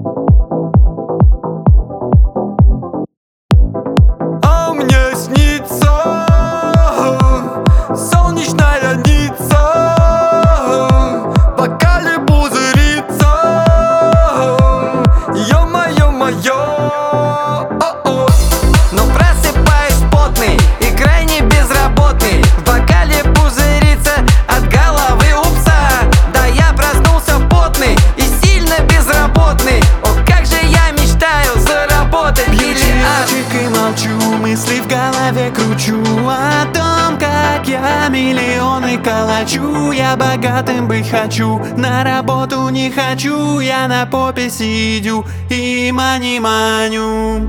А мне снится солнечная ница, в бокале пузырится. Ё-моё, но просыпаюсь потный и крайне безработный. В бокале пузырится от головы упса. Да, я проснулся потный и сильно безработный. О, как же я мечтаю заработать миллиард. И молчу, мысли в голове кручу о том, как я миллионы калачу. Я богатым быть хочу, на работу не хочу. Я на попе сидю и мани-маню.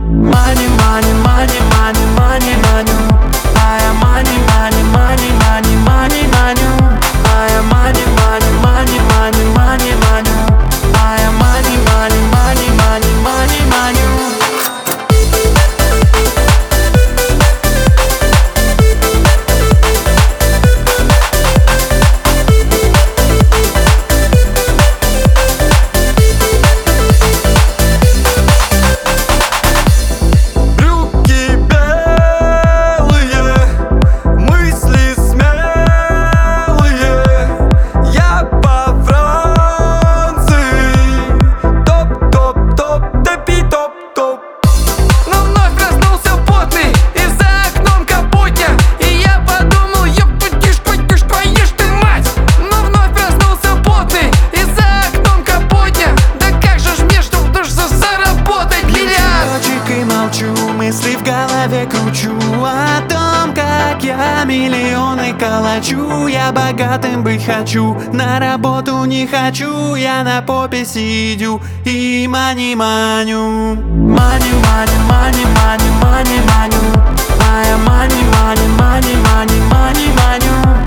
Мани-мани-мани-мани-мани-маню. Ая мани-мани-мани-мани-мани-маню. Ая мани-мани-мани-мани-мани-маню. Ая мани-мани-мани-мани-мани-маню. Мысли в голове кручу о том, как я миллионы калачу. Я богатым быть хочу, на работу не хочу. Я на попе сидю и мани-маню. Мани-мани-мани-мани-мани-маню. Ая мани-мани-мани-мани-мани-маню.